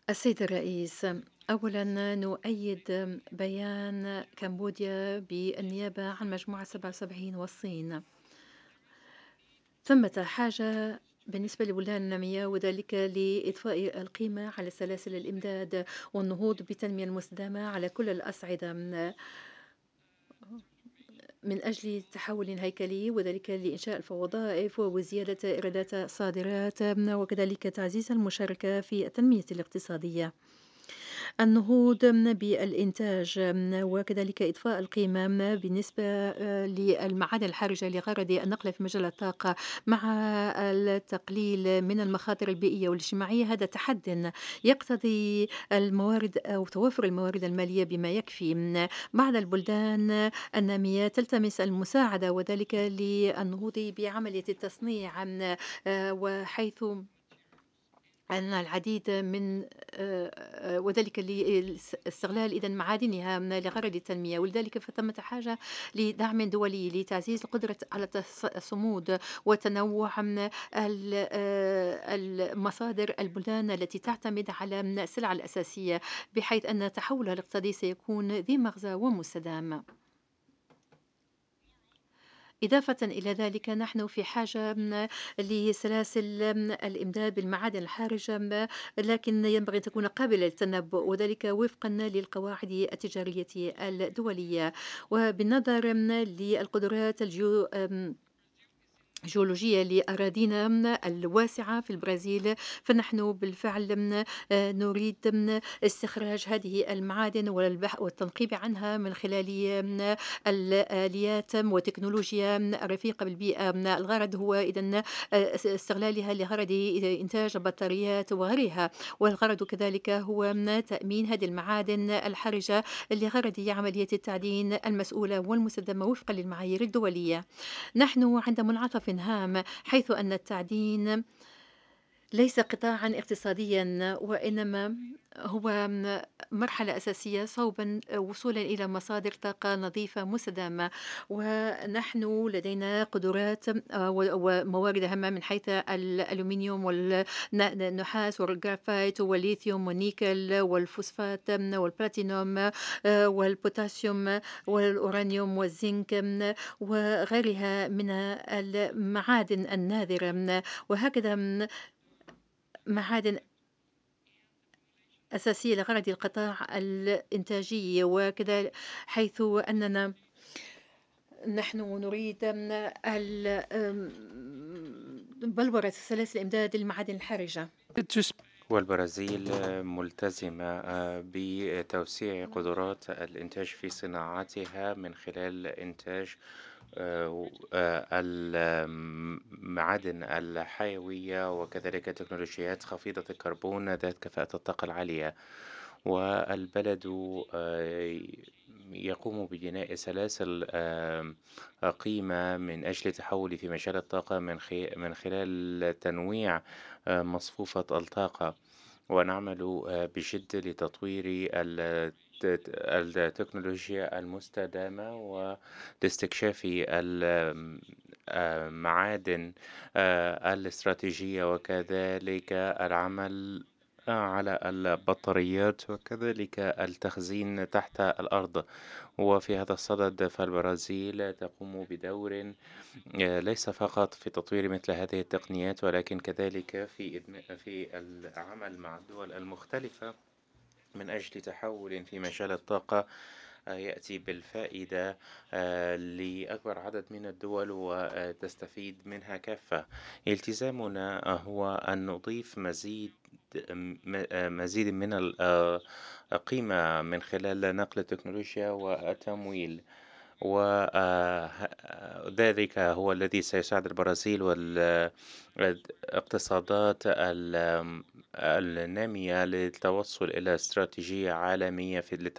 السيد الرئيس، أولا نؤيد بيان كمبوديا بالنيابة عن مجموعة 77 والصين. ثمة حاجة بالنسبة لبلدان النامية، وذلك لإضفاء القيمة على سلاسل الإمداد والنهوض بالتنمية المستدامة على كل الأصعدة من أجل تحول هيكلي، وذلك لإنشاء الوظائف وزيادة إيرادات الصادرات، وكذلك تعزيز المشاركة في التنمية الاقتصادية، النهوض بالإنتاج، وكذلك إضفاء القيمة بالنسبة للمعادن الحرجة لغرض النقل في مجال الطاقة، مع التقليل من المخاطر البيئية والاجتماعية. هذا تحد يقتضي الموارد أو توافر الموارد المالية بما يكفي. بعض البلدان النامية تلتمس المساعدة، وذلك للنهوض بعملية التصنيع، وحيث أن العديد من وذلك لاستغلال إذن معادنها لغرض التنمية، ولذلك فثمة حاجة لدعم دولي لتعزيز القدرة على الصمود وتنوع المصادر البلدان التي تعتمد على السلع الأساسية، بحيث أن تحولها الاقتصادي سيكون ذي مغزى ومستدام. إضافةً إلى ذلك نحن في حاجة لسلاسل الإمداد بالمعادن الحارجة، لكن ينبغي أن تكون قابلة للتنبؤ، وذلك وفقًا للقواعد التجارية الدولية، وبالنظر للقدرات جيولوجية لأراضينا الواسعة في البرازيل، فنحن بالفعل نريد استخراج هذه المعادن والتنقيب عنها من خلال الآليات وتكنولوجيا الرفيقة بالبيئة. الغرض هو إذن استغلالها لغرض إنتاج البطاريات وغيرها، والغرض كذلك هو تأمين هذه المعادن الحرجة لغرض عملية التعدين المسؤولة والمستدامة وفقا للمعايير الدولية. نحن عند منعطف هام، حيث أن التعدين ليس قطاعًا اقتصاديًا، وإنما هو مرحلة أساسية صوبًا وصولًا إلى مصادر طاقة نظيفة مستدامة، ونحن لدينا قدرات وموارد هامة من حيث الألومنيوم النحاس والجرافايت والليثيوم والنيكل والفوسفات والبلاتينوم والبوتاسيوم والأورانيوم والزنك وغيرها من المعادن النادرة، وهكذا معادن أساسية لغرض القطاع الإنتاجي، وكذا حيث أننا نحن نريد بلورة سلاسل إمداد المعادن الحرجة. والبرازيل ملتزمة بتوسيع قدرات الإنتاج في صناعاتها من خلال إنتاج المعادن الحيوية وكذلك تكنولوجيات خفيضة الكربون ذات كفاءة الطاقة العالية. والبلد آه، يقوم ببناء سلاسل قيمة من أجل التحول في مجال الطاقة من خلال تنويع مصفوفة الطاقة. ونعمل بجد لتطوير التكنولوجيا المستدامة ولاستكشاف المعادن الاستراتيجية، وكذلك العمل على البطاريات وكذلك التخزين تحت الأرض. وفي هذا الصدد فالبرازيل تقوم بدور ليس فقط في تطوير مثل هذه التقنيات، ولكن كذلك في العمل مع الدول المختلفة من أجل تحول في مجال الطاقة يأتي بالفائدة لأكبر عدد من الدول وتستفيد منها كافة. التزامنا هو أن نضيف مزيد من القيمة من خلال نقل التكنولوجيا والتمويل، وذلك هو الذي سيساعد البرازيل والاقتصادات النامية للتوصل إلى استراتيجية عالمية في